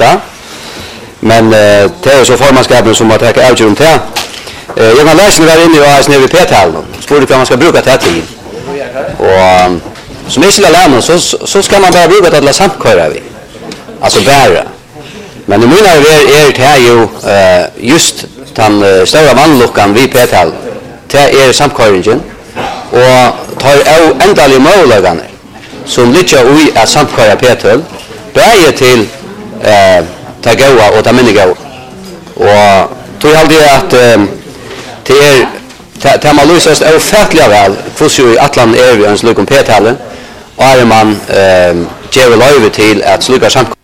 detta. Men det är så formannskapen som har tagit avgörande till. Jag kan läsa där inne och ha snöv i P-talen. Spår kan man ska bruka det till. Och som isla lämna så ska man bara bruka det till samköra vi. Alltså bära. Men i mina är det här ju just den stora vannluckan vid P-talen. Det är samköringen. Och tar ändaliga möjligheter som ligger i att samköra P-tal. Bära till ta goa och ta minniga. Och tror alltid att det är man lösas ofattliga väl för i Atlant är vi en slukum P-talen och är man ger löve till att sluka samköra